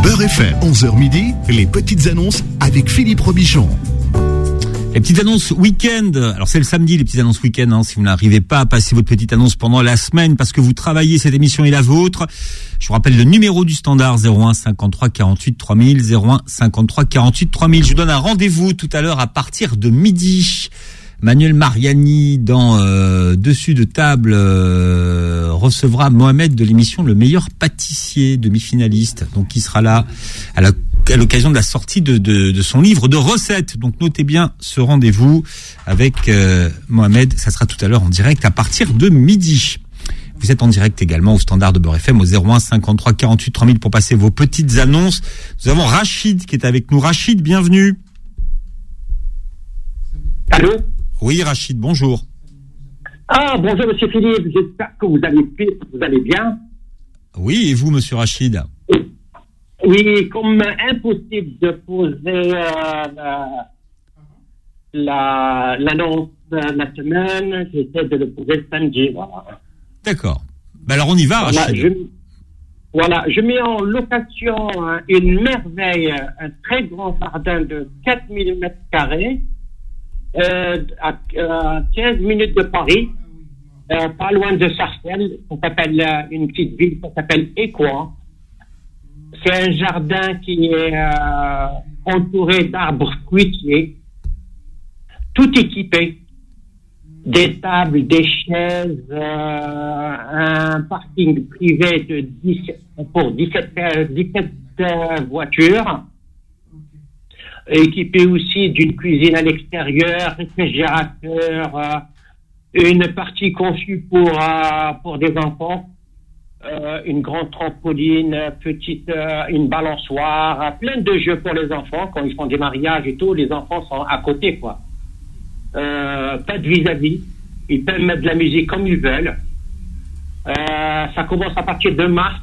Beurre FM, 11h midi, les petites annonces avec Philippe Robichon. Les petites annonces week-end. Alors c'est le samedi, les petites annonces week-end. Si vous n'arrivez pas à passer votre petite annonce pendant la semaine parce que vous travaillez, cette émission est la vôtre. Je vous rappelle le numéro du standard 01 53 48 3000, 01 53 48 3000. Je vous donne un rendez-vous tout à l'heure à partir de midi. Manuel Mariani dans Dessus de table recevra Mohamed de l'émission Le Meilleur Pâtissier, demi-finaliste. Donc il sera là à l'occasion de la sortie de son livre de recettes. Donc notez bien ce rendez-vous avec Mohamed. Ça sera tout à l'heure en direct à partir de midi. Vous êtes en direct également au standard de Beurre FM au 01 53 48 3000 pour passer vos petites annonces. Nous avons Rachid qui est avec nous. Rachid, bienvenue. Allô ? Oui, Rachid, bonjour. Ah, bonjour, monsieur Philippe. J'espère que vous allez bien. Oui, et vous, monsieur Rachid ? Oui, comme impossible de poser l'annonce de la semaine, j'essaie de le poser samedi. Voilà. D'accord. Ben alors, on y va, Rachid. Je mets en location une merveille, un très grand jardin de 4000 mètres carrés. À 15 minutes de Paris, pas loin de Sarcelles, ça s'appelle une petite ville, ça s'appelle Écouen. C'est un jardin qui est entouré d'arbres fruitiers, tout équipé, des tables, des chaises, un parking privé pour 17 voitures. Équipé aussi d'une cuisine à l'extérieur, réfrigérateur, une partie conçue pour des enfants, une grande trampoline, une balançoire, plein de jeux pour les enfants quand ils font des mariages et tout. Les enfants sont à côté, quoi. Pas de vis-à-vis. Ils peuvent mettre de la musique comme ils veulent. Ça commence à partir de mars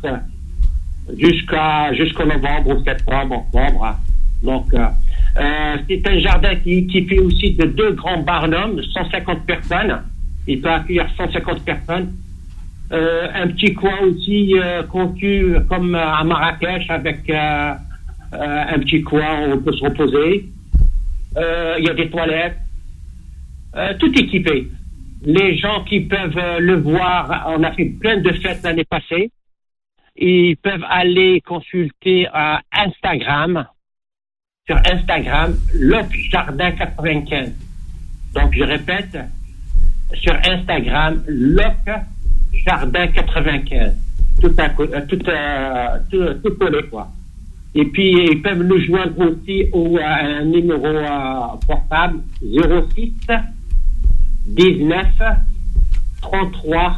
jusqu'au novembre ou septembre, octobre. Donc, c'est un jardin qui fait aussi de 2 grands barnums, 150 personnes. Il peut accueillir 150 personnes. Un petit coin aussi conçu comme à Marrakech avec un petit coin où on peut se reposer. Il y a des toilettes. Tout équipé. Les gens qui peuvent le voir, on a fait plein de fêtes l'année passée. Ils peuvent aller consulter Instagram. Sur Instagram, Loc Jardin 95. Donc, je répète, sur Instagram, Loc Jardin 95. Tout collé, quoi. Et puis, ils peuvent nous joindre aussi au numéro portable 06 19 33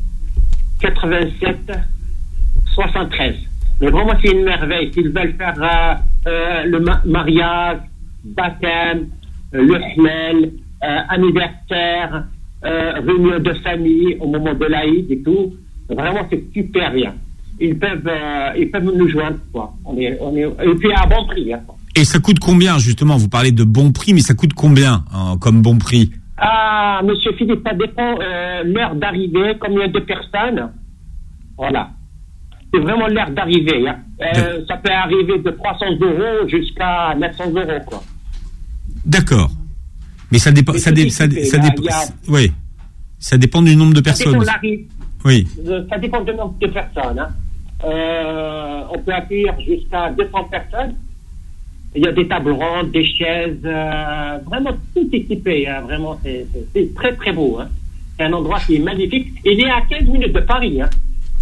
87 73. Mais vraiment, c'est une merveille. S'ils veulent faire le mariage, baptême, le hlel, anniversaire, réunion de famille au moment de l'Aïd et tout, vraiment, c'est super bien. Ils peuvent nous joindre, quoi. Et puis à bon prix, hein. Et ça coûte combien, justement? Vous parlez de bon prix, mais ça coûte combien comme bon prix? Ah, monsieur Philippe, ça dépend l'heure d'arrivée, combien de personnes. Voilà. C'est vraiment l'heure d'arrivée. Hein. Ça peut arriver de 300 € jusqu'à 900 €, quoi. D'accord. Mais ça dépend. Oui. Ça dépend du nombre de personnes. Oui. Ça dépend du nombre de personnes. Hein. On peut accueillir jusqu'à 200 personnes. Il y a des tables rondes, des chaises, vraiment tout équipé. Hein. Vraiment, c'est très très beau. Hein. C'est un endroit qui est magnifique. Il est à 15 minutes de Paris. Hein.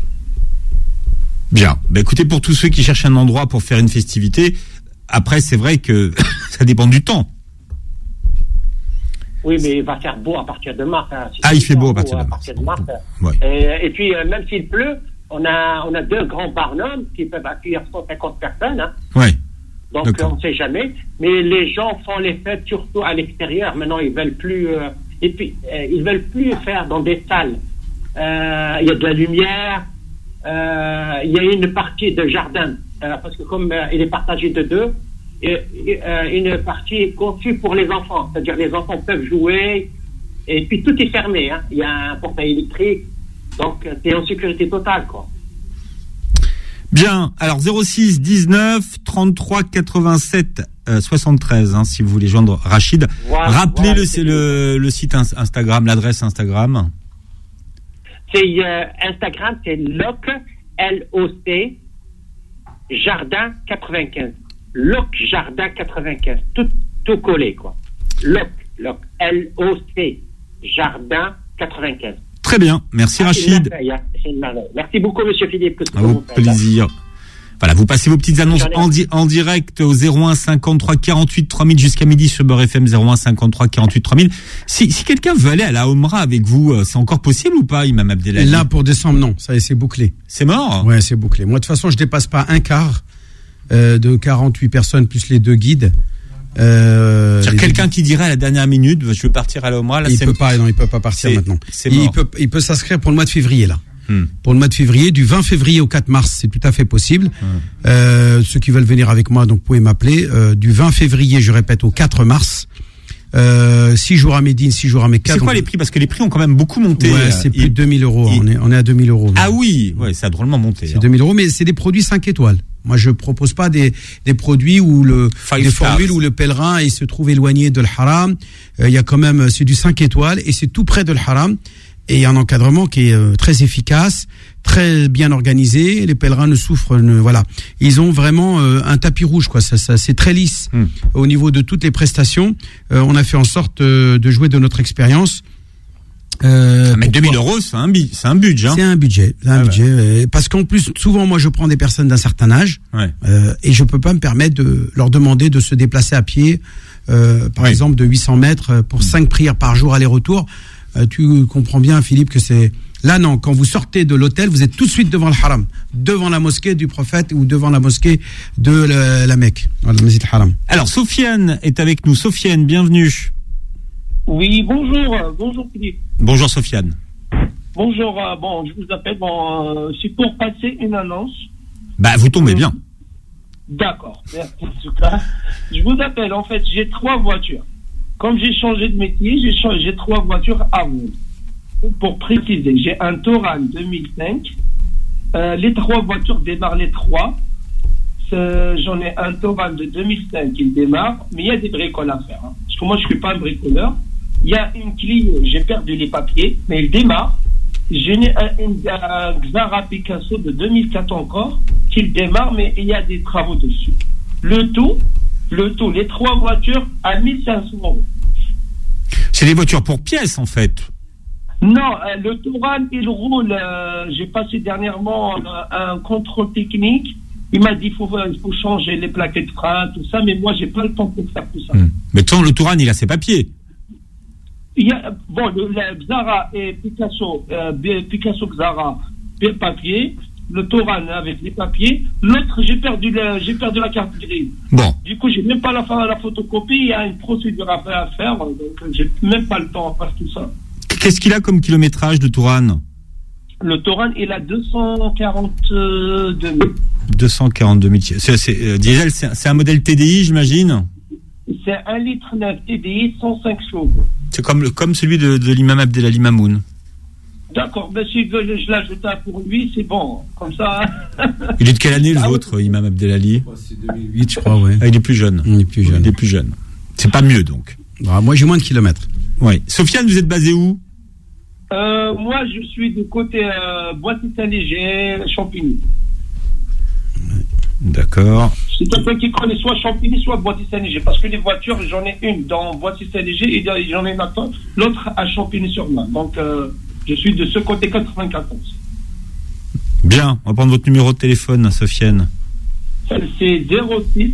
Bien. Ben, écoutez, pour tous ceux qui cherchent un endroit pour faire une festivité, après, c'est vrai que ça dépend du temps. Oui, mais il va faire beau à partir de mars. Hein. Il fait beau à partir de mars. Ouais. Et puis, même s'il pleut, on a 2 grands barnums qui peuvent accueillir 150 personnes. Hein. Oui. Donc, on ne sait jamais. Mais les gens font les fêtes surtout à l'extérieur. Maintenant, ils veulent plus. Et puis, ils veulent plus faire dans des salles. Il y a de la lumière. Il y a une partie de jardin, parce que comme il est partagé de 2, une partie est conçue pour les enfants, c'est-à-dire les enfants peuvent jouer, et puis tout est fermé, hein. Il y a un portail électrique, donc c'est en sécurité totale, quoi. Bien, alors 06 19 33 87 73, si vous voulez joindre Rachid. Voilà, Rappelez voilà, le site Instagram, l'adresse Instagram. C'est Instagram, c'est LOC, L-O-C, Jardin 95. LOC Jardin 95. Tout collé, quoi. LOC, L-O-C, Jardin 95. Très bien, merci Rachid. Merci beaucoup, monsieur Philippe. Au plaisir. Voilà, vous passez vos petites annonces en direct au 01 53 48 3000 jusqu'à midi sur Beurre FM 01 53 48 3000. Si quelqu'un veut aller à la Omra avec vous, c'est encore possible ou pas, Imam Abdelali? Là, pour décembre, non. Ça, c'est bouclé. C'est mort? Ouais, c'est bouclé. Moi, de toute façon, je dépasse pas un quart de 48 personnes plus les 2 guides. Quelqu'un qui dirait à la dernière minute, je veux partir à la Omra, là, il peut pas partir maintenant. Il peut s'inscrire pour le mois de février, là. Pour le mois de février, du 20 février au 4 mars, c'est tout à fait possible. Ceux qui veulent venir avec moi, donc vous pouvez m'appeler. Du 20 février, je répète, au 4 mars. 6 jours à Médine, 6 jours à Mecca. C'est quoi les prix? Parce que les prix ont quand même beaucoup monté. Ouais, c'est plus de 2000 euros. On est à 2000 euros. Ah oui, ouais, ça a drôlement monté. C'est 2000 euros, mais c'est des produits 5 étoiles. Moi, je propose pas des produits où des formules où le pèlerin il se trouve éloigné de l'haram. Il y a quand même, c'est du 5 étoiles et c'est tout près de l'haram. Et il y a un encadrement qui est très efficace, très bien organisé. Les pèlerins ne souffrent, voilà. Ils ont vraiment un tapis rouge, quoi. Ça, c'est très lisse au niveau de toutes les prestations. On a fait en sorte de jouer de notre expérience. Mais 2000 euros, c'est un budget. C'est un budget, parce qu'en plus, souvent, moi, je prends des personnes d'un certain âge, et je peux pas me permettre de leur demander de se déplacer à pied, par exemple, de 800 mètres pour 5 prières par jour aller-retour. Tu comprends bien, Philippe, que c'est là, non. Quand vous sortez de l'hôtel, vous êtes tout de suite devant le haram, devant la mosquée du prophète ou devant la mosquée de la Mecque, le Masjid Haram. Alors, Sofiane est avec nous. Sofiane, bienvenue. Oui, bonjour Philippe. Bonjour Sofiane. Bonjour, je vous appelle, c'est pour passer une annonce. Bah, vous tombez bien. D'accord, merci en tout cas. Je vous appelle, en fait, j'ai 3 voitures. Comme j'ai changé de métier, j'ai 3 voitures à vendre. Pour préciser, j'ai un Touran 2005. Les 3 voitures démarrent les 3. J'en ai un Touran de 2005 qui démarre, mais il y a des bricoles à faire. Parce que moi, je ne suis pas un bricoleur. Il y a une Clio, j'ai perdu les papiers, mais il démarre. J'ai un Xara Picasso de 2004 encore, qui démarre, mais il y a des travaux dessus. Le tout, les 3 voitures à 1500 €. C'est des voitures pour pièces, en fait. Non, le Touran, il roule. J'ai passé dernièrement un contrôle technique. Il m'a dit il faut changer les plaquettes de frein, tout ça, mais moi, j'ai pas le temps pour faire tout ça. Mais le Touran, il a ses papiers. Il y a, le Xara et Picasso Xara, papier. Le Touran avec les papiers. L'autre, j'ai perdu la carte grise. Bon. Du coup, j'ai même pas la photocopie. Il y a une procédure à faire, donc j'ai même pas le temps à faire tout ça. Qu'est-ce qu'il a comme kilométrage de Touran? Le Touran, il a 242 000. 242 000. C'est diesel, c'est un modèle TDI, j'imagine? C'est 1,9 litre TDI, 105 chevaux. C'est comme celui de l'imam Abdelali Mamoun. D'accord, ben si je l'ajoute un pour lui, c'est bon, comme ça. Il est de quelle année le vôtre, Imam Abdelali? C'est 2008, je crois, ouais. Ah, il est plus jeune. Il est plus jeune. C'est pas mieux, donc. Moi, j'ai moins de kilomètres. Oui. Sofiane, vous êtes basé où? Moi, je suis du côté Boissy-Saint-Léger, Champigny. D'accord. C'est quelqu'un qui connaît soit Champigny, soit Boissy-Saint-Léger. Parce que les voitures, j'en ai une dans Boissy-Saint-Léger et j'en ai une l'autre à Champigny-sur-Marne. Donc, je suis de ce côté 94. Bien, on va prendre votre numéro de téléphone, Sofiane. C'est 06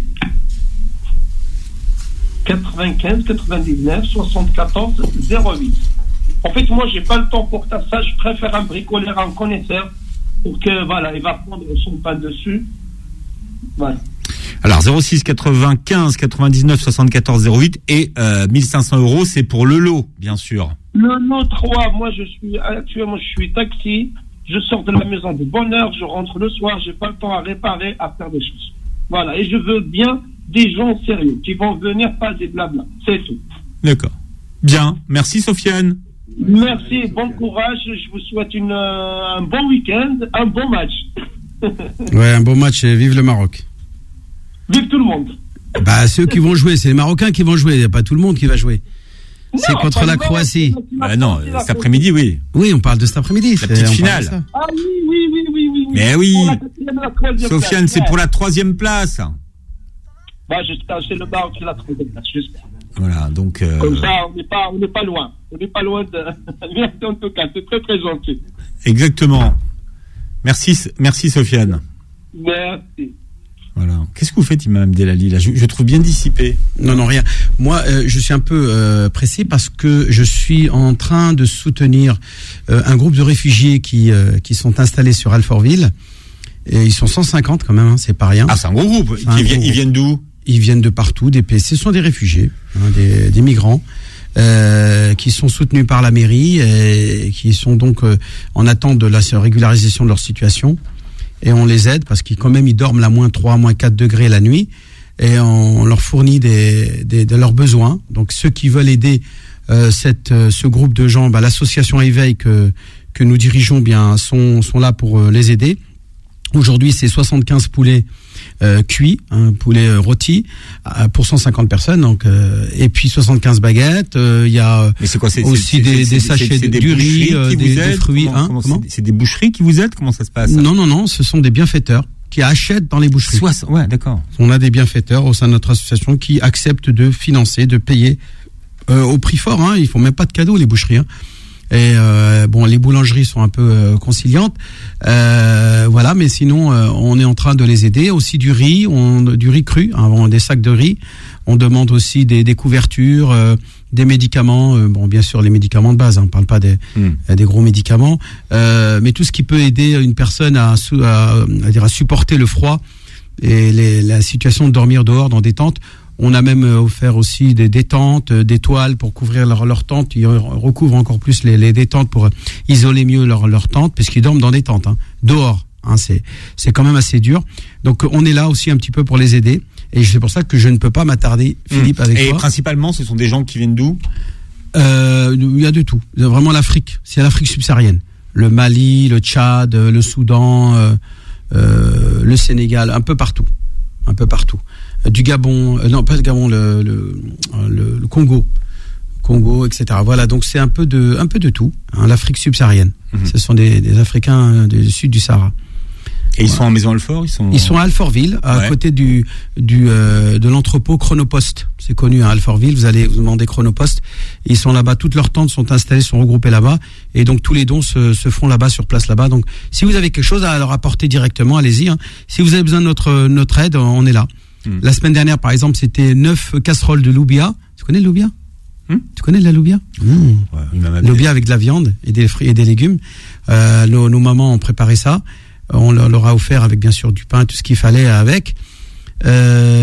95 99 74 08. En fait, moi, j'ai pas le temps pour ça. Je préfère un bricoleur, un connaisseur, pour que, voilà, il va prendre son pain dessus. Voilà. Alors, 06 95 99 74 08 et 1500 €, c'est pour le lot, bien sûr. Le lot 3, moi, actuellement, je suis taxi. Je sors de la maison de bonne heure, je rentre le soir, j'ai pas le temps à réparer, à faire des choses. Voilà. Et je veux bien des gens sérieux qui vont venir, pas des blabla. C'est tout. D'accord. Bien. Merci, Sofiane. Merci, bon courage. Je vous souhaite un bon week-end, un bon match. Ouais, un beau match. Vive le Maroc. Vive tout le monde. Bah, ceux qui vont jouer, c'est les Marocains qui vont jouer. Il n'y a pas tout le monde qui va jouer. C'est contre la Croatie. Non, cet après-midi, oui. Oui, on parle de cet après-midi. La petite finale. Ah oui. Mais oui. Sofiane, Sofiane, c'est pour la 3e place. Bah, j'espère, c'est le Maroc qui l'a trouvé, j'espère. Voilà, donc. Comme ça, on n'est pas loin. On n'est pas loin de. Merci en tout cas, c'est très très gentil. Exactement. Merci Sofiane. Merci. Voilà. Qu'est-ce que vous faites, Imam Delali là, je trouve bien dissipé. Non, rien. Moi, je suis un peu pressé parce que je suis en train de soutenir un groupe de réfugiés qui sont installés sur Alfortville. Et ils sont 150 quand même, hein, c'est pas rien. Ah, c'est un gros groupe. Ils viennent d'où? Ils viennent de partout, des pays. Ce sont des réfugiés, hein, des migrants. Qui sont soutenus par la mairie et qui sont donc en attente de la régularisation de leur situation. Et on les aide parce qu'ils dorment à moins 3, moins 4 degrés la nuit et on leur fournit de leurs besoins. Donc ceux qui veulent aider ce groupe de gens, l'association Éveil que nous dirigeons sont là pour les aider. Aujourd'hui, c'est 75 poulets cuits, un poulet rôti pour 150 personnes, donc et puis 75 baguettes. Il y a aussi des sachets du riz, des fruits. Comment c'est des boucheries qui vous aident? Comment ça se passe? Non, ce sont des bienfaiteurs qui achètent dans les boucheries. Ouais, d'accord. On a des bienfaiteurs au sein de notre association qui acceptent de financer, de payer au prix fort. Hein, ils font même pas de cadeaux les boucheries. Hein. Et les boulangeries sont un peu conciliantes, voilà. Mais sinon, on est en train de les aider. Aussi du riz cru, hein, des sacs de riz. On demande aussi des couvertures, des médicaments. Bien sûr, les médicaments de base. Hein, on parle pas des gros médicaments, mais tout ce qui peut aider une personne à supporter le froid et la situation de dormir dehors dans des tentes. On a même offert aussi des tentes, des toiles pour couvrir leur tente. Ils recouvrent encore plus les tentes pour isoler mieux leur tente, puisqu'ils dorment dans des tentes, hein, dehors. Hein, c'est quand même assez dur. Donc on est là aussi un petit peu pour les aider. Et c'est pour ça que je ne peux pas m'attarder, Philippe, avec toi. Et principalement, ce sont des gens qui viennent d'où? Il y a de tout. Vraiment l'Afrique. C'est l'Afrique subsaharienne. Le Mali, le Tchad, le Soudan, le Sénégal, un peu partout. Du Gabon, non pas le Gabon, le Congo, etc. Voilà, donc c'est un peu de tout, hein, l'Afrique subsaharienne. Ce sont des Africains du sud du Sahara. Et ils sont en Maison Alfort? Ils sont à Alfortville, à côté de l'entrepôt Chronopost. C'est connu à Alfortville, vous allez vous demander Chronopost. Ils sont là-bas, toutes leurs tentes sont installées, sont regroupées là-bas. Et donc tous les dons se font là-bas, sur place là-bas. Donc si vous avez quelque chose à leur apporter directement, allez-y. Hein. Si vous avez besoin de notre aide, on est là. La semaine dernière, par exemple, c'était 9 casseroles de loubia. Tu connais le loubia? Tu connais la loubia? Loubia avec de la viande et des fruits et des légumes. Nos mamans ont préparé ça. On leur a offert avec bien sûr du pain, tout ce qu'il fallait avec. On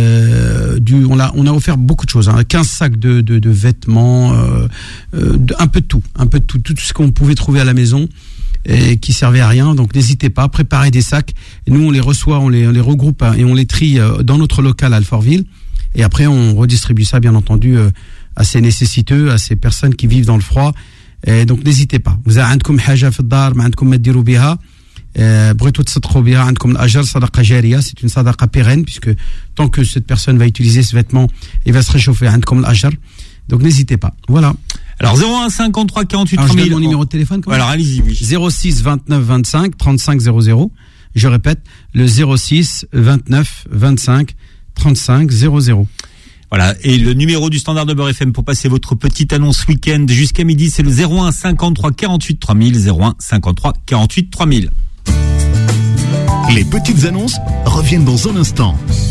a offert beaucoup de choses. Hein, 15 sacs de vêtements, un peu de tout, tout ce qu'on pouvait trouver à la maison. Et qui servait à rien, donc n'hésitez pas, préparez des sacs. Et nous, on les reçoit, on les regroupe et on les trie dans notre local à Alfortville. Et après, on redistribue ça, bien entendu, à ces nécessiteux, à ces personnes qui vivent dans le froid. Et donc, n'hésitez pas. Vous avez عندكم حاجة في الدار ما عندكم ما تديروا بها بغيتوا تصدقوا بها عندكم الأجر صدقة جارية. C'est une sadaqa pérenne puisque tant que cette personne va utiliser ce vêtement, il va se réchauffer عندكم الأجر. Donc, n'hésitez pas. Voilà. Alors 01 53 48 3000. Je donne mon numéro de téléphone. Alors allez-y. Oui. 06 29 25 35 00. Je répète, le 06 29 25 35 00. Voilà, et le numéro du standard de Beurre FM pour passer votre petite annonce week-end jusqu'à midi, c'est le 01 53 48 3000, 01 53 48 3000. Les petites annonces reviennent dans un instant.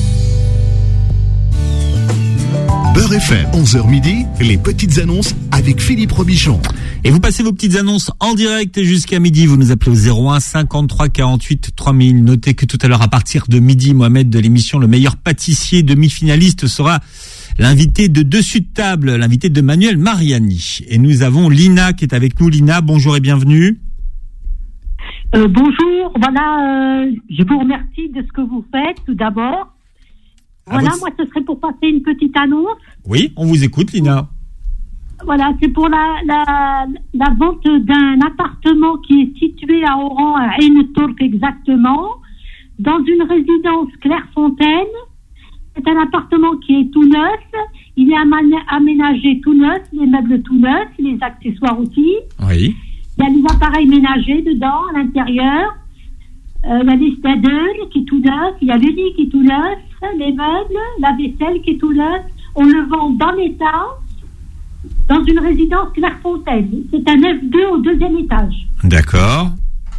Beurre FM, 11h midi, les petites annonces avec Philippe Robichon. Et vous passez vos petites annonces en direct jusqu'à midi. Vous nous appelez au 01 53 48 3000. Notez que tout à l'heure, à partir de midi, Mohamed de l'émission Le Meilleur Pâtissier demi-finaliste sera l'invité de Dessus de Table, l'invité de Manuel Mariani. Et nous avons Lina qui est avec nous. Lina, bonjour et bienvenue. Bonjour, voilà, je vous remercie de ce que vous faites tout d'abord. Voilà, moi ce serait pour passer une petite annonce. Oui, on vous écoute, Lina. Voilà, c'est pour la vente d'un appartement qui est situé à Oran, à Ain Tourk exactement. dans une résidence Clairefontaine. C'est un appartement qui est tout neuf. Il est aménagé tout neuf, les meubles tout neufs, les accessoires aussi. Oui. Il y a les appareils ménagers dedans, à l'intérieur. Il y a les staddles qui est tout neuf. Il y a le lit qui est tout neuf, les meubles, la vaisselle qui est tout neuf. On le vend dans l'état, dans une résidence Clairefontaine. C'est un F2 au 2e étage. D'accord.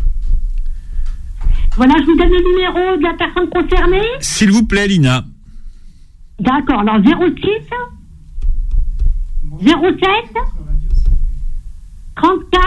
Voilà, je vous donne le numéro de la personne concernée. S'il vous plaît, Lina. D'accord, alors 06 07 34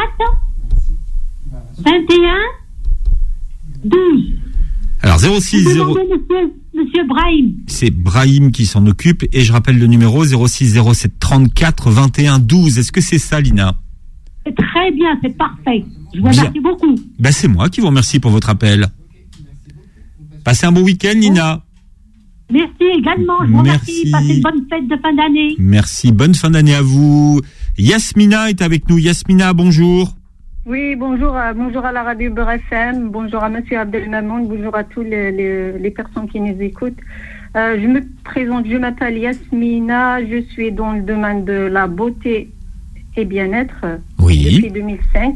21 12. Alors 06 0. Monsieur Brahim. C'est Brahim qui s'en occupe et je rappelle le numéro 06 07 34 21 12. Est-ce que c'est ça, Lina? C'est très bien, c'est parfait. Je vous remercie beaucoup. Ben, c'est moi qui vous remercie pour votre appel. Passez un bon week-end, Lina. Merci également. Je vous remercie. Passez une bonne fête de fin d'année. Merci. Bonne fin d'année à vous. Yasmina est avec nous. Yasmina, bonjour. Oui, bonjour. Bonjour à la radio Beurre FM. Bonjour à monsieur Abdelmamoun. Bonjour à tous les personnes qui nous écoutent. Je me présente. Je m'appelle Yasmina. Je suis dans le domaine de la beauté et bien-être. Oui. Depuis 2005.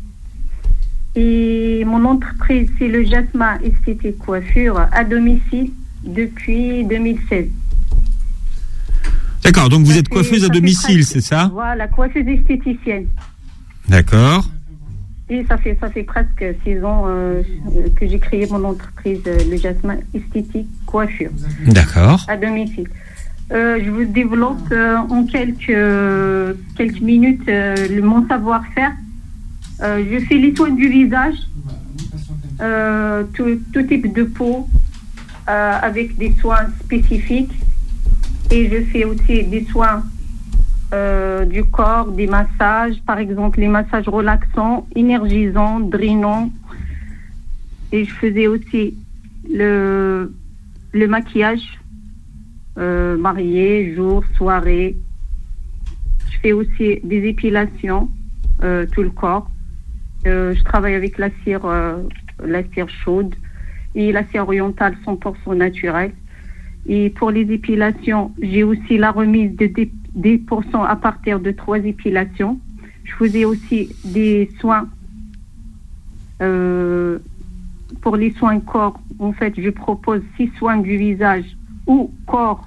Et mon entreprise, c'est le Jasmin Esthétique Coiffure à domicile depuis 2016. D'accord, donc vous êtes coiffeuse à domicile, c'est ça? Voilà, coiffeuse esthéticienne. D'accord. Et ça fait presque 6 ans que j'ai créé mon entreprise, le Jasmin Esthétique Coiffure. D'accord. À domicile. Je vous développe en quelques minutes mon savoir-faire. Je fais les soins du visage, tout type de peau, avec des soins spécifiques. Et je fais aussi des soins du corps, des massages, par exemple les massages relaxants, énergisants, drainants. Et je faisais aussi le maquillage, marié, jour, soirée. Je fais aussi des épilations, tout le corps. Je travaille avec la cire chaude et la cire orientale 100% naturelle. Et pour les épilations, j'ai aussi la remise de 10% à partir de 3 épilations. Je faisais aussi des soins. Pour les soins corps, en fait, je propose 6 soins du visage ou corps,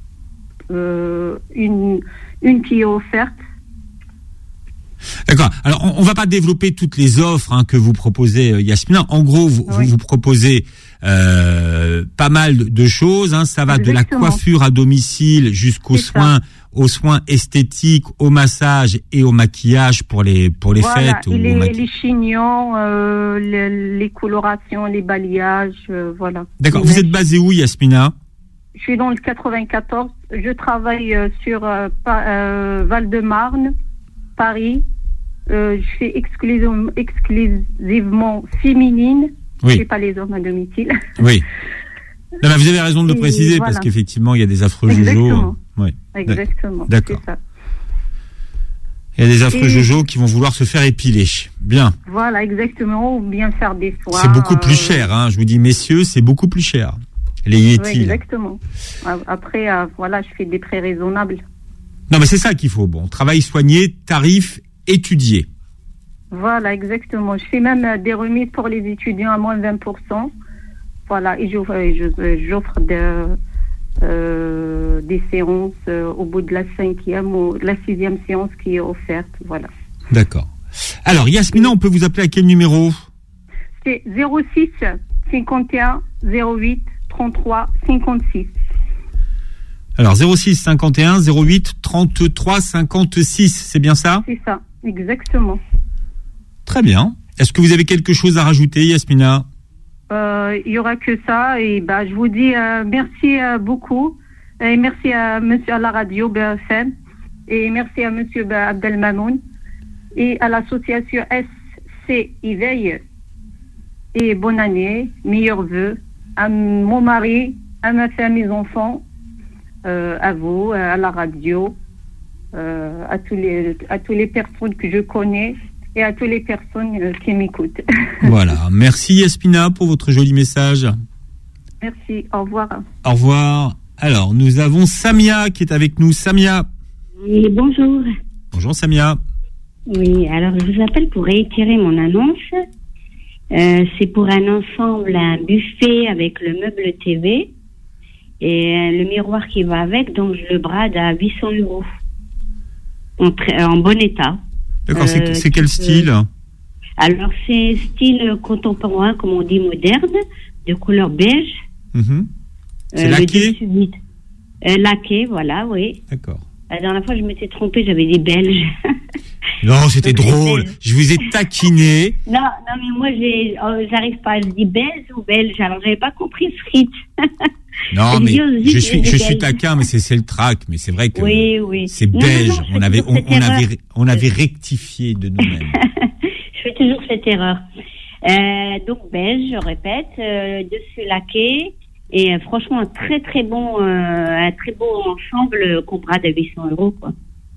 une qui est offerte. D'accord. Alors, on va pas développer toutes les offres que vous proposez, Yasmina. En gros, vous proposez pas mal de choses. Ça va Exactement. De la coiffure à domicile jusqu'aux soins esthétiques, au massage et au maquillage pour les fêtes. Et les chignons, les colorations, les balayages, voilà. D'accord. Vous êtes basé où, Yasmina? Je suis dans le 94. Je travaille sur Val-de-Marne, Paris. Je fais exclusivement féminine. Oui. Je fais pas les hommes à domicile. Oui. Non, mais vous avez raison de le préciser, voilà. parce qu'effectivement, il y a des affreux Exactement. jojo. Oui. Exactement. D'accord. C'est ça. Il y a des affreux jojo qui vont vouloir se faire épiler. Bien. Voilà, exactement. Ou bien faire des soins. C'est beaucoup plus cher, Je vous dis, messieurs, c'est beaucoup plus cher. Les Yétis. Oui, exactement. Après, voilà, je fais des prix raisonnables. Non, mais c'est ça qu'il faut. Bon, travail soigné, tarif étudié. Voilà, exactement. Je fais même des remises pour les étudiants à moins 20%. Voilà, et j'offre des séances au bout de la 5e ou la 6e séance qui est offerte. Voilà. D'accord. Alors, Yasmina, on peut vous appeler à quel numéro? C'est 06 51 08 33 56. Alors, 06 51 08 33 56, c'est bien ça? C'est ça, exactement. Très bien. Est-ce que vous avez quelque chose à rajouter, Yasmina? Il y aura que ça. Et je vous dis merci beaucoup. Et merci à monsieur à la radio BFM. Et merci à monsieur Abdelmamoun. Et à l'association SC Éveil. Et bonne année, meilleurs vœux à mon mari, à ma femme, mes enfants, à vous, à la radio, à tous les personnes que je connais et à toutes les personnes qui m'écoutent. Voilà. Merci Yasmina pour votre joli message. Merci, au revoir. Au revoir. Alors, nous avons Samia qui est avec nous. Samia. Oui, bonjour. Bonjour Samia. Oui, alors je vous appelle pour réitérer mon annonce. C'est pour un ensemble, un buffet avec le meuble TV et le miroir qui va avec, donc je le brade à 800 € en bon état. D'accord, c'est quel style? Alors c'est style contemporain, comme on dit, moderne, de couleur beige. C'est laqué? Laqué, voilà, oui. D'accord. La dernière fois, je m'étais trompée, j'avais dit belge. Non, c'était drôle. Je vous ai taquiné. Non, mais moi, j'arrive pas. Je dis belge ou belge. Alors, j'avais pas compris frites. Non, mais je suis taquin, mais c'est le trac. Mais c'est vrai que c'est belge. On avait rectifié de nous-mêmes. Je fais toujours cette erreur. Donc, belge, je répète, dessus laqué. Et franchement, un très beau ensemble qu'on brade à 800 €, quoi.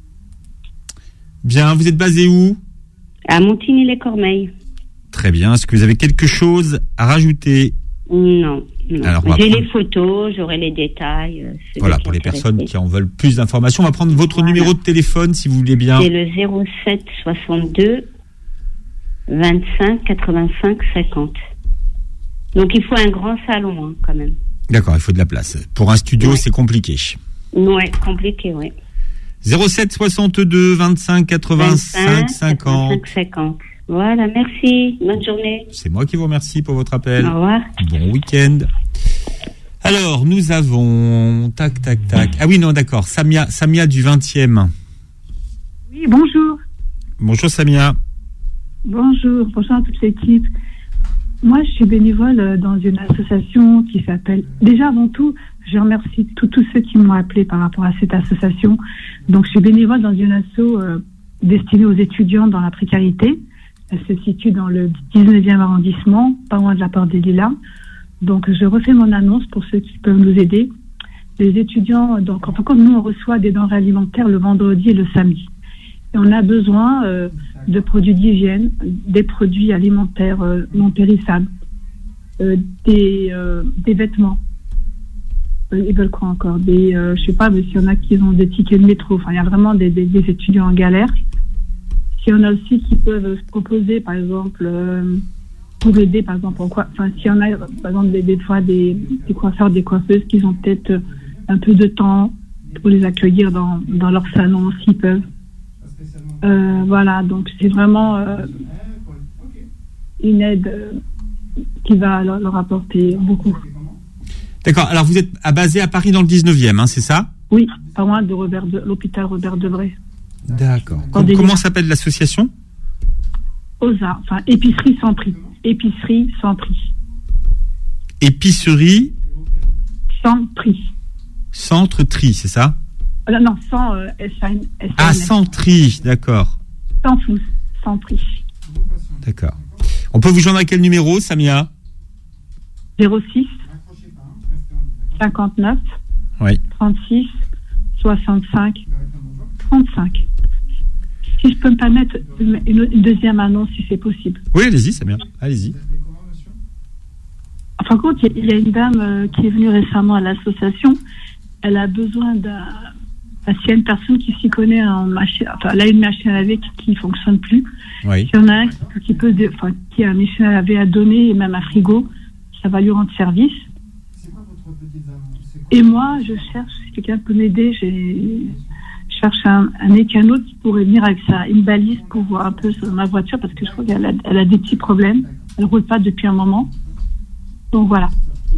Bien, vous êtes basé où? À Montigny-les-Cormeilles. Très bien. Est-ce que vous avez quelque chose à rajouter? Non. Alors, j'ai les photos, j'aurai les détails. Voilà, pour les personnes qui en veulent plus d'informations, on va prendre votre numéro de téléphone, si vous voulez bien. C'est le 07 62 25 85 50. Donc, il faut un grand salon, hein, quand même. D'accord, il faut de la place. Pour un studio, c'est compliqué. Ouais, compliqué, oui. 07 62 25 85 50. 50. Voilà, merci. Bonne journée. C'est moi qui vous remercie pour votre appel. Au revoir. Bon week-end. Alors, nous avons... Tac. Ah oui, non, d'accord. Samia du 20e. Oui, bonjour. Bonjour, Samia. Bonjour à toute l'équipe. Moi, je suis bénévole dans une association qui s'appelle... Déjà, avant tout, je remercie tous ceux qui m'ont appelé par rapport à cette association. Donc, je suis bénévole dans une asso destinée aux étudiants dans la précarité. Elle se situe dans le 19e arrondissement, pas loin de la Porte des Lilas. Donc, je refais mon annonce pour ceux qui peuvent nous aider. Les étudiants, donc, en tant que nous, on reçoit des denrées alimentaires le vendredi et le samedi. Et on a besoin de produits d'hygiène, des produits alimentaires non périssables, des vêtements. Ils veulent quoi encore? Je sais pas, mais s'il y en a qui ont des tickets de métro. Enfin, il y a vraiment des étudiants en galère. S'il y en a aussi qui peuvent se proposer, par exemple, pour aider, par exemple, s'il y en a, par exemple, des fois, des coiffeurs, des coiffeuses qui ont peut-être un peu de temps pour les accueillir dans leur salon, s'ils peuvent. Voilà, donc c'est vraiment une aide qui va leur apporter beaucoup. D'accord, alors vous êtes basé à Paris dans le 19e, hein, c'est ça? Oui, pas loin de l'hôpital Robert Debré. D'accord. Comment s'appelle l'association? OSA, enfin épicerie sans prix. Épicerie sans prix. Épicerie sans prix. Centre tri, c'est ça? Non, sans SAN. Ah, sans tri, d'accord. Sans flou, sans prix. D'accord. On peut vous joindre à quel numéro, Samia? 06 59 36 65 35. Si je peux me permettre une deuxième annonce, si c'est possible. Oui, allez-y, Samia, allez-y. En fin de compte, il y a une dame qui est venue récemment à l'association. Elle a besoin s'il y a une personne qui s'y connaît en machine, enfin, elle a une machine à laver qui ne fonctionne plus. Oui. S'il y en a un qui a une machine à laver à donner et même un frigo, ça va lui rendre service. Et moi, je cherche, si quelqu'un peut m'aider, je cherche un mécano qui pourrait venir avec une balise pour voir un peu ma voiture, parce que je crois qu'elle a des petits problèmes. Elle ne roule pas depuis un moment. Donc voilà.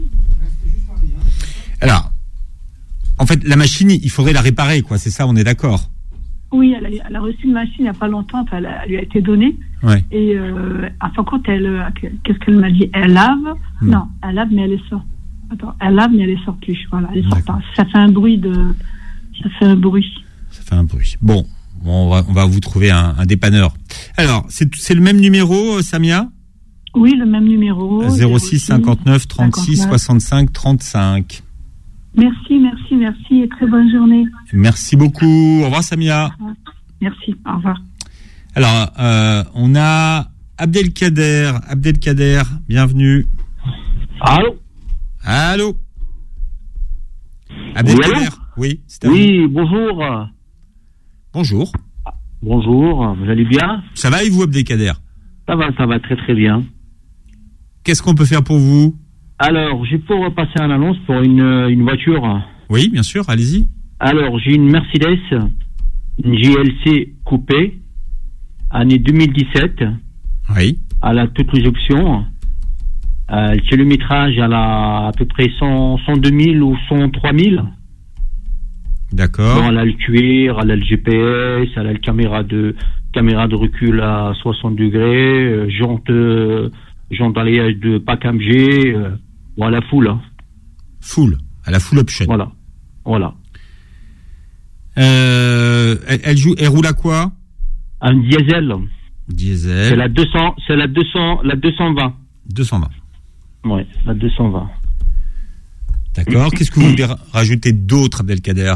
Alors, en fait, la machine, il faudrait la réparer, quoi. C'est ça, on est d'accord? Oui, elle a reçu une machine il n'y a pas longtemps. Enfin, elle lui a été donnée. Ouais. Et en fin de compte, qu'est-ce qu'elle m'a dit? Elle lave? Non, elle lave, mais elle est sortie. Attends, elle lave, mais elle est sortie. Voilà, elle sort pas. Ça fait un bruit. Ça fait un bruit. Bon, on va vous trouver un dépanneur. Alors, c'est le même numéro, Samia? Oui, le même numéro. 06 59 36 65 35. Merci et très bonne journée. Merci beaucoup. Au revoir, Samia. Merci, au revoir. Alors, on a Abdelkader. Abdelkader, bienvenue. Allô? Allô? Abdelkader. Oui, c'est à oui, bonjour. Bonjour. Bonjour, vous allez bien? Ça va et vous, Abdelkader? Ça va très très bien. Qu'est-ce qu'on peut faire pour vous? Alors, j'ai pour passer une annonce pour une voiture. Oui, bien sûr, allez-y. Alors, j'ai une Mercedes, une GLC coupée, année 2017. Oui. Elle a toutes les options. Le kilométrage, elle a à peu près 102 000 ou 103 000. D'accord. Bon, elle a le cuir, elle a le GPS, elle a le caméra de recul à 60 degrés, jante alliage de pack AMG, bon, à la full. Hein. Full, à la full option. Voilà. Elle roule à quoi? Un diesel. Diesel. C'est la 220. 220. Ouais, la 220. D'accord. Qu'est-ce que vous voulez rajouter d'autre, Abdelkader?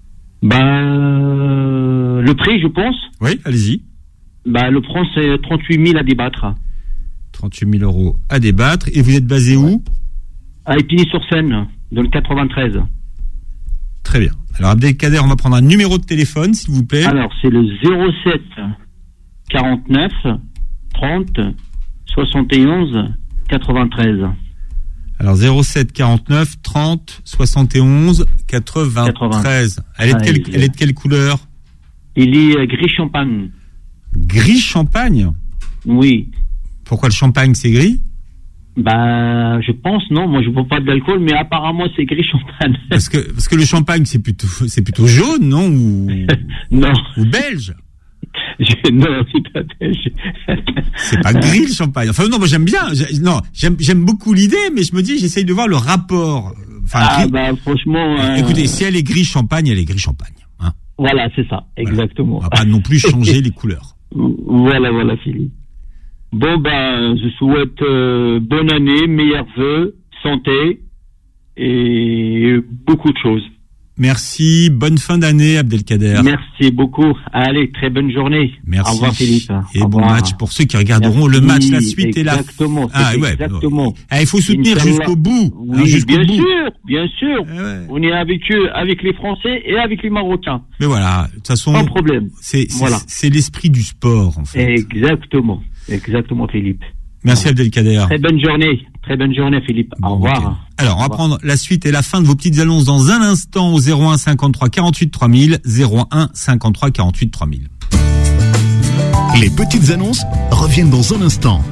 Le prix, je pense. Oui, allez-y. Le prix, c'est 38 000 à débattre. 38 000 euros à débattre. Et vous êtes basé où? À Épinay-sur-Seine, dans le 93. Très bien. Alors, Abdelkader, on va prendre un numéro de téléphone, s'il vous plaît. Alors, c'est le 07 49 30 71 93. Alors, 07 49 30 71 93. Elle est de quelle couleur? Il est gris champagne. Gris champagne? Oui. Pourquoi le champagne, c'est gris? Je pense, non. Moi, je ne bois pas d'alcool, mais apparemment, c'est gris champagne. Parce que le champagne, c'est plutôt jaune, non? Non. Ou belge? Non, c'est pas belge. C'est pas gris, le champagne. Enfin, non, moi, j'aime bien. J'aime beaucoup l'idée, mais je me dis, j'essaye de voir le rapport. Enfin, franchement. Écoutez, si elle est gris champagne, elle est gris champagne. Hein. Voilà, c'est ça. Exactement. On va pas non plus changer les couleurs. Voilà, Philippe. Bon, je souhaite bonne année, meilleurs vœux, santé et beaucoup de choses. Merci, bonne fin d'année, Abdelkader. Merci beaucoup. Allez, très bonne journée. Merci. Au revoir, Philippe. Et bon match pour ceux qui regarderont le match, la suite et la... Exactement. Exactement. Il faut soutenir jusqu'au bout. Oui, bien sûr. On est avec eux, avec les Français et avec les Marocains. Mais voilà, de toute façon... Pas de problème. C'est l'esprit du sport, en fait. Exactement, Philippe. Merci Abdelkader. Très bonne journée, Philippe. Au revoir. Alors, on va prendre la suite et la fin de vos petites annonces dans un instant au 01 53 48 3000, 01 53 48 3000. Les petites annonces reviennent dans un instant.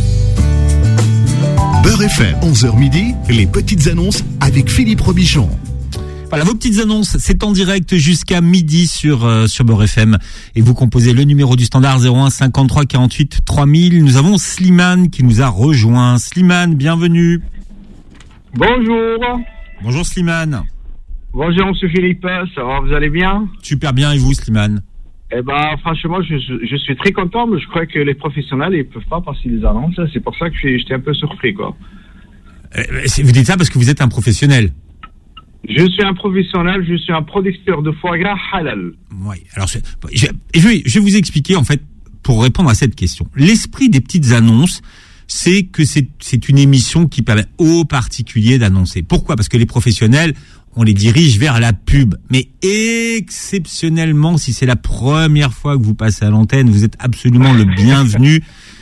Beurre FM, 11h midi, les petites annonces avec Philippe Robichon. Voilà, vos petites annonces, c'est en direct jusqu'à midi sur Beurre FM. Et vous composez le numéro du standard 01 53 48 3000. Nous avons Slimane qui nous a rejoint. Slimane, bienvenue. Bonjour. Bonjour Slimane. Bonjour Monsieur Philippe, ça va, vous allez bien? Super bien, et vous Slimane? Franchement, je suis très content, mais je crois que les professionnels, ils peuvent pas passer les annonces. C'est pour ça que j'étais un peu surpris, quoi. Vous dites ça parce que vous êtes un professionnel? Je suis un professionnel, je suis un producteur de foie gras halal. Oui, alors je vais vous expliquer en fait pour répondre à cette question. L'esprit des petites annonces, c'est que c'est une émission qui permet aux particuliers d'annoncer. Pourquoi? Parce que les professionnels, on les dirige vers la pub. Mais exceptionnellement, si c'est la première fois que vous passez à l'antenne, vous êtes absolument le bienvenu.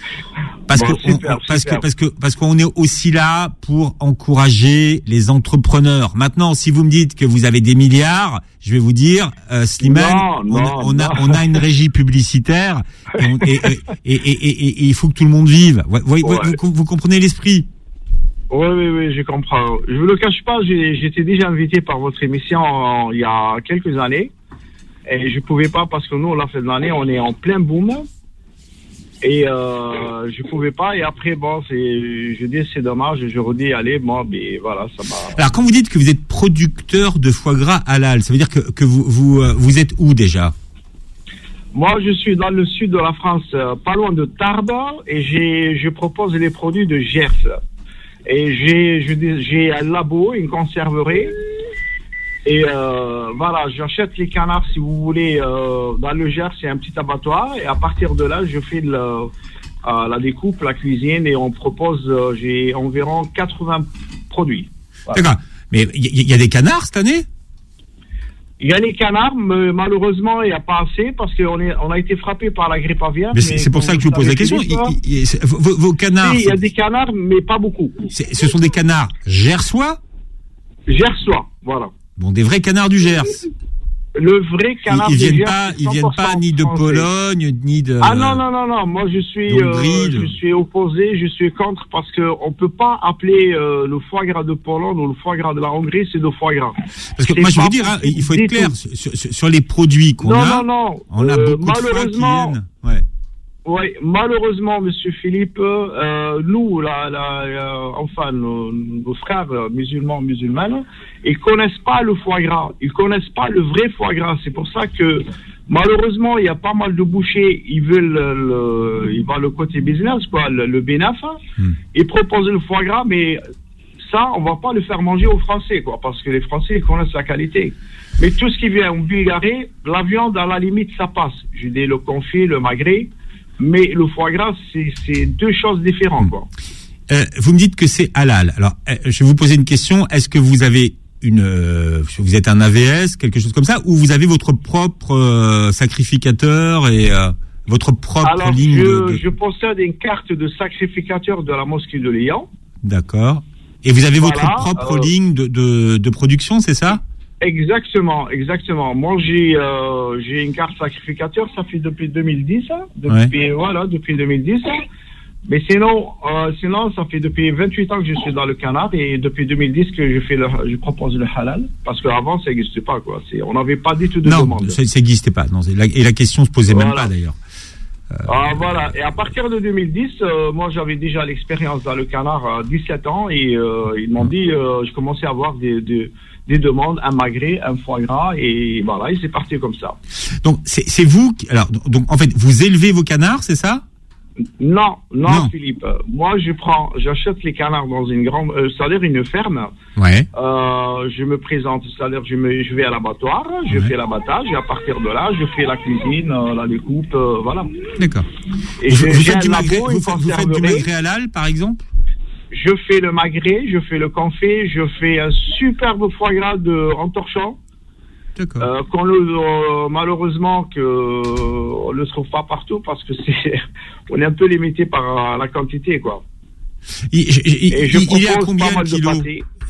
Parce qu'on est aussi là pour encourager les entrepreneurs. Maintenant, si vous me dites que vous avez des milliards, je vais vous dire, Slimane, on a une régie publicitaire et il faut que tout le monde vive. Vous comprenez l'esprit? Oui, je comprends. Je vous le cache pas, j'étais déjà invité par votre émission il y a quelques années et je pouvais pas parce que nous, la fin de l'année, on est en plein boom. Et je pouvais pas, et après je dis c'est dommage, je redis allez, mais voilà, ça m'a... Alors quand vous dites que vous êtes producteur de foie gras halal, ça veut dire que vous êtes où déjà? Moi je suis dans le sud de la France, pas loin de Tarbes, et je propose les produits de Gers. Et j'ai un labo, une conserverie. Et voilà, j'achète les canards, si vous voulez, dans le Gers, c'est un petit abattoir, et à partir de là, je fais la découpe, la cuisine, et on propose, j'ai environ 80 produits. Voilà. D'accord. Mais il y a des canards cette année? Il y a les canards, mais malheureusement, il n'y a pas assez parce on a été frappé par la grippe aviaire. Mais c'est pour ça que je vous pose la question. Vos canards. Oui, il y a des canards, mais pas beaucoup. Ce sont des canards gersois? Gersois, voilà. Bon, des vrais canards du Gers. Le vrai canard ils viennent pas ni de Pologne, ni de... Ah non, moi je suis opposé, je suis contre parce qu'on peut pas appeler le foie gras de Pologne ou le foie gras de la Hongrie, c'est de foie gras. Parce que moi je veux dire, hein, il faut être clair sur les produits qu'on a. Non, on a beaucoup de foie qui viennent. Ouais. Oui, malheureusement, Monsieur Philippe, nous, enfin, nos frères musulmanes, ils connaissent pas le foie gras, ils connaissent pas le vrai foie gras. C'est pour ça que malheureusement, il y a pas mal de bouchers, ils veulent le côté business, quoi, le bénéf. Ils proposent le foie gras, mais ça, on va pas le faire manger aux Français, quoi, parce que les Français ils connaissent la qualité. Mais tout ce qui vient en Bulgarie, la viande à la limite, ça passe. Je dis le confit, le magret. Mais le foie gras, c'est deux choses différentes, quoi. Vous me dites que c'est halal. Alors, je vais vous poser une question. Est-ce que vous avez vous êtes un AVS, quelque chose comme ça, ou vous avez votre propre sacrificateur et votre propre ligne je possède une carte de sacrificateur de la mosquée de Lyon. D'accord. Et vous avez votre propre ligne de production, c'est ça? Exactement. Moi, j'ai une carte sacrificateur, ça fait depuis 2010, depuis 2010. Mais sinon, ça fait depuis 28 ans que je suis dans le canard et depuis 2010 que je propose le halal, parce qu'avant, ça n'existait pas, quoi. On n'avait pas du tout de demande. Non, ça n'existait pas. Non, et la question se posait même pas, d'ailleurs. Voilà. Et à partir de 2010, moi, j'avais déjà l'expérience dans le canard à 17 ans et ils m'ont dit, je commençais à avoir des demandes, un magret, un foie gras, et voilà, et c'est parti comme ça. Donc, c'est vous donc, en fait, vous élevez vos canards, c'est ça? Non, Philippe. Moi, j'achète les canards dans une grande, c'est-à-dire une ferme. Ouais. Je me présente, c'est-à-dire je vais à l'abattoir, je fais l'abattage, et à partir de là, je fais la cuisine, la découpe, voilà. D'accord. Et vous faites du magret halal, par exemple? Je fais le magret, je fais le confit, je fais un superbe foie gras en torchon. D'accord. Malheureusement on le trouve pas partout parce que on est un peu limité par la quantité, quoi. Il est à combien de kilos?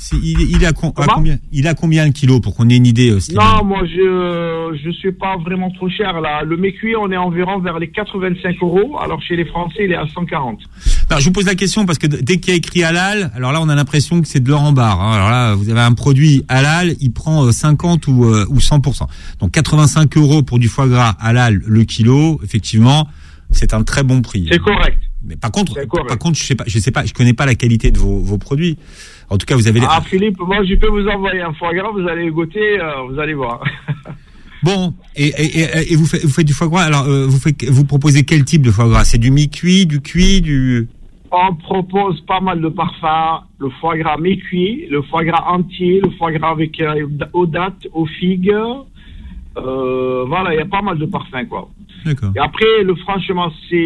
Il a combien de kilos pour qu'on ait une idée? Non, moi je suis pas vraiment trop cher là. Le mécuit, on est environ vers les 85 €. Alors chez les Français, il est à 140. Alors, je vous pose la question parce que dès qu'il y a écrit halal, alors là on a l'impression que c'est de l'or en barre. Hein. Alors là, vous avez un produit halal, il prend 50 ou 100%. Donc 85 € pour du foie gras halal le kilo. Effectivement, c'est un très bon prix. C'est correct. Mais par contre, je sais pas, je connais pas la qualité de vos produits. En tout cas, vous avez. Philippe, moi, je peux vous envoyer un foie gras, vous allez goûter, vous allez voir. Bon, et vous faites du foie gras. Alors, vous proposez quel type de foie gras? C'est du mi-cuit, du cuit, On propose pas mal de parfums. Le foie gras mi-cuit, le foie gras entier, le foie gras avec aux dattes, aux figues. Voilà, il y a pas mal de parfums, quoi. D'accord. Et après, franchement,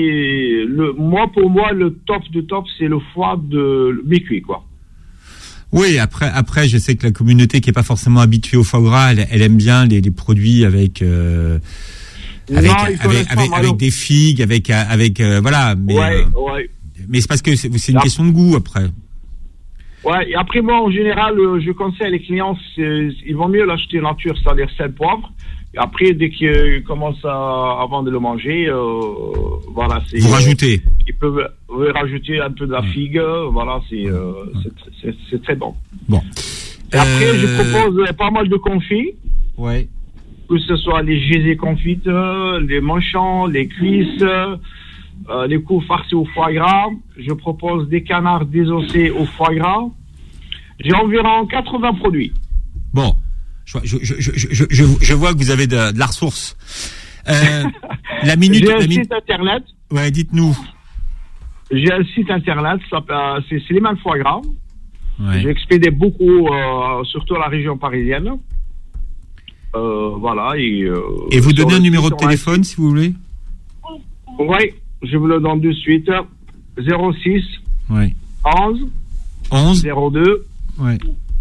pour moi, le top de top, c'est le foie de mi-cuit, quoi. Oui, après, je sais que la communauté qui est pas forcément habituée au foie gras, elle aime bien les produits avec des figues, avec voilà. Mais, mais c'est parce que c'est une question de goût après. Ouais, et après moi, en général, je conseille les clients, ils vont mieux l'acheter nature, c'est-à-dire sel, poivre. Et après, dès qu'ils commencent avant de le manger, voilà, vous rajoutez. Ils peuvent rajouter un peu de la figue, voilà, c'est très bon. Bon. Et après, je propose pas mal de confits. Ouais. Que ce soit les gésés confites, les manchons, les cuisses, les coups farcis au foie gras. Je propose des canards désossés au foie gras. J'ai environ 80 produits. Bon. Je vois que vous avez de la ressource. La minute. J'ai un site internet. Ouais, dites-nous. J'ai un site internet, c'est Slimane Foie Gras. Ouais. J'ai expédié beaucoup, surtout à la région parisienne. Voilà. Et vous donnez un numéro de téléphone, si vous voulez? Oui, je vous le donne de suite. 06 ouais. 11 02 ouais.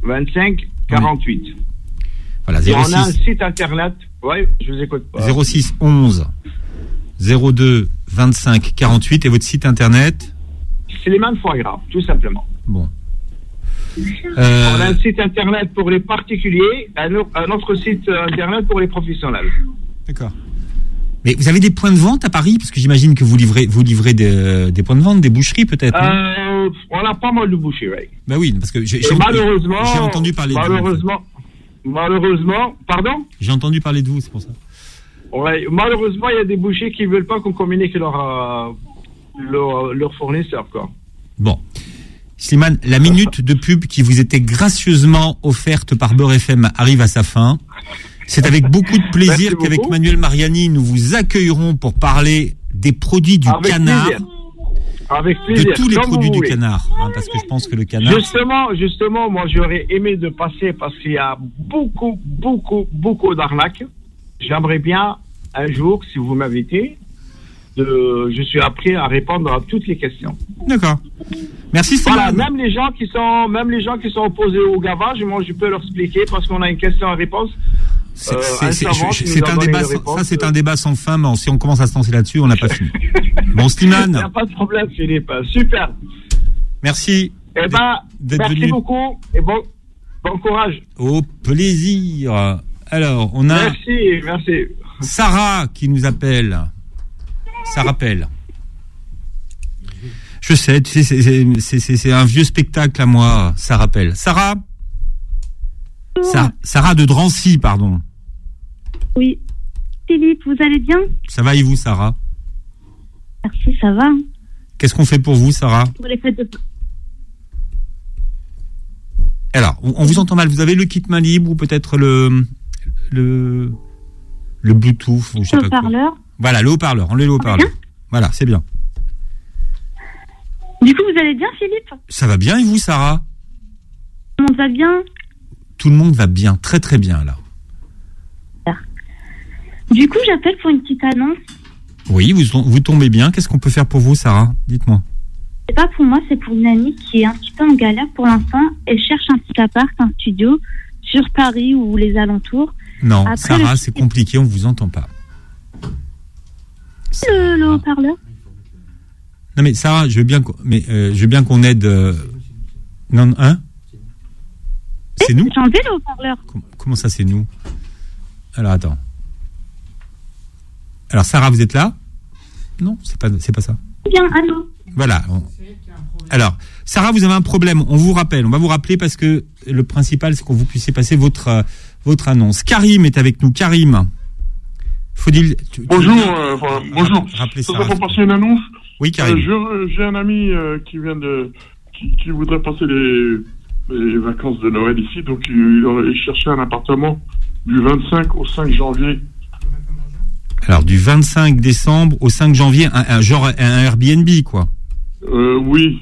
25 48. Oui. Voilà, 06. Et on a un site internet. Oui, je vous écoute. 06 11 02 25 48 et votre site internet? Slimane Foie Gras, tout simplement. Bon. On a un site internet pour les particuliers, un autre site internet pour les professionnels. D'accord. Mais vous avez des points de vente à Paris? Parce que j'imagine que vous livrez des points de vente, des boucheries peut-être. On a pas mal de boucheries, oui. Ben oui, parce que j'ai entendu parler de vous. Malheureusement, pardon? J'ai entendu parler de vous, c'est pour ça. Ouais, malheureusement, il y a des bouchers qui veulent pas qu'on communique leur fournisseur, quoi. Bon. Slimane, la minute de pub qui vous était gracieusement offerte par Beurre FM arrive à sa fin. C'est avec beaucoup de plaisir qu'avec Manuel Mariani, nous vous accueillerons pour parler des produits du canard. Avec plaisir. De tous les produits du canard. Hein, parce que je pense que le canard... Justement, moi j'aurais aimé de passer parce qu'il y a beaucoup d'arnaques. J'aimerais bien, un jour, si vous m'invitez, je suis prêt à répondre à toutes les questions. D'accord. Merci Slimane. Voilà, même les gens qui sont opposés au gavage, moi je peux leur expliquer parce qu'on a une question à réponse. C'est un débat, c'est un débat sans fin, mais si on commence à se lancer là-dessus, on n'a pas fini. Bon, Slimane. Il n'y a pas de problème, Philippe. Super. Merci. Merci beaucoup et bon courage. Au plaisir. Alors, on a. Merci. Sarah qui nous appelle. Ça rappelle. Je sais, tu sais, c'est un vieux spectacle à moi. Ça rappelle. Sarah. Sarah de Drancy, pardon. Oui. Philippe, vous allez bien? Ça va et vous, Sarah? Merci, ça va. Qu'est-ce qu'on fait pour vous, Sarah? Pour les fêtes de... Alors, on vous entend mal. Vous avez le kit main libre ou peut-être le Bluetooth ou je sais pas quoi. Le haut-parleur. Voilà, le haut-parleur. On le haut-parleur. Voilà, c'est bien. Du coup, vous allez bien, Philippe? Ça va bien et vous, Sarah? Tout le monde va bien? Tout le monde va bien, très très bien là. Du coup, j'appelle pour une petite annonce. Oui, vous tombez bien. Qu'est-ce qu'on peut faire pour vous, Sarah? Dites-moi. C'est pas pour moi, c'est pour une amie qui est un petit peu en galère pour l'instant. Elle cherche un petit appart, un studio sur Paris ou les alentours. Non, après, Sarah, c'est compliqué, on vous entend pas. Le haut-parleur. Non mais Sarah, je veux bien qu'on aide. Non, hein? C'est nous? J'ai enlevé le haut-parleur. Comment ça, c'est nous? Alors attends. Alors Sarah, vous êtes là? Non, c'est pas ça. Bien, allô. Voilà. Alors Sarah, vous avez un problème. On vous rappelle. On va vous rappeler parce que le principal, c'est qu'on vous puissiez passer votre annonce. Karim est avec nous. Karim. Faut-il... Bonjour. Bonjour. Rappeler ça pour passer une annonce? Oui, Karim. J'ai un ami qui vient qui voudrait passer les vacances de Noël ici, donc il cherchait un appartement du 25 au 5 janvier. Alors du 25 décembre au 5 janvier, un Airbnb quoi. Oui,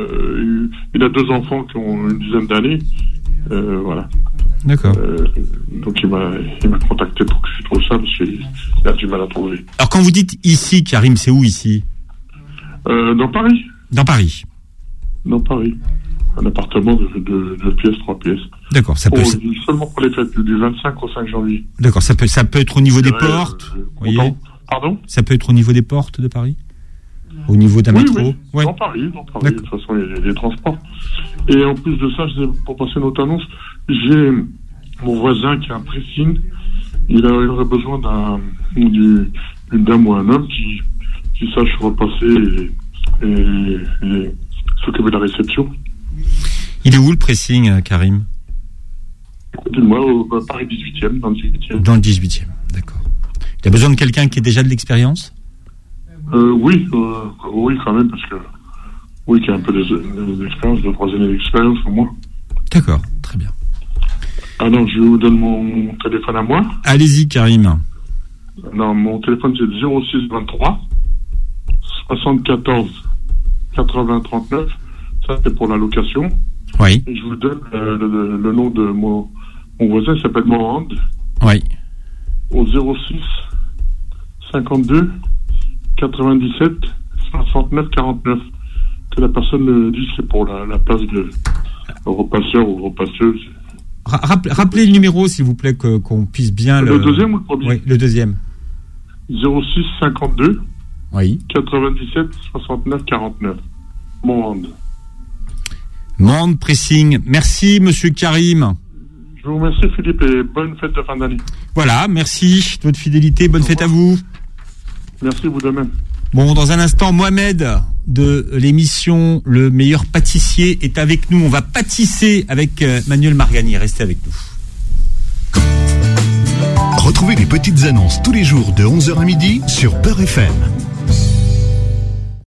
il a 2 enfants qui ont une dizaine d'années, voilà. D'accord. Donc il m'a contacté pour que je trouve ça parce qu'il a du mal à trouver. Alors quand vous dites ici, Karim, c'est où ici? Dans Paris. Dans Paris. Dans Paris. Un appartement de 2 pièces, 3 pièces. D'accord, ça peut... Seulement pour les fêtes, du 25 au 5 janvier. D'accord, ça peut être au niveau des portes, voyez. Pardon? Ça peut être au niveau des portes de Paris? Au niveau d'un métro? Oui. Ouais. Dans Paris. De toute façon, il y a des transports. Et en plus de ça, pour passer notre annonce, j'ai mon voisin qui a un pressing. Il aurait besoin d'une dame ou un homme qui sache repasser et s'occuper de la réception. Il est où le pressing, Karim? Dis-moi, Paris 18e, dans le 18e. Dans le 18e, d'accord. Il a besoin de quelqu'un qui ait déjà de l'expérience? Oui, quand même, parce que... Oui, qui a un peu d'expérience, 2-3 années d'expérience au moins. D'accord, très bien. Alors, je vous donne mon téléphone à moi. Allez-y, Karim. Non, mon téléphone, c'est 06 23 74 80 39. Ça, c'est pour la location. Oui. Et je vous donne le nom de mon voisin, il s'appelle Mohand. Oui. Au 06 52 97 69 49. Que la personne me dise c'est pour la place repasseur ou repasseuse. Rappelez le numéro, s'il vous plaît, qu'on puisse bien le deuxième ou le premier? Oui, le deuxième. 06 52 oui. 97 69 49. Monde Pressing. Merci, monsieur Karim. Je vous remercie, Philippe, et bonne fête de fin d'année. Voilà, merci de votre fidélité. Bonne fête à vous. Merci, vous de même. Bon, dans un instant, Mohamed de l'émission Le meilleur pâtissier est avec nous. On va pâtisser avec Manuel Mariani. Restez avec nous. Retrouvez les petites annonces tous les jours de 11h à midi sur Beurre FM.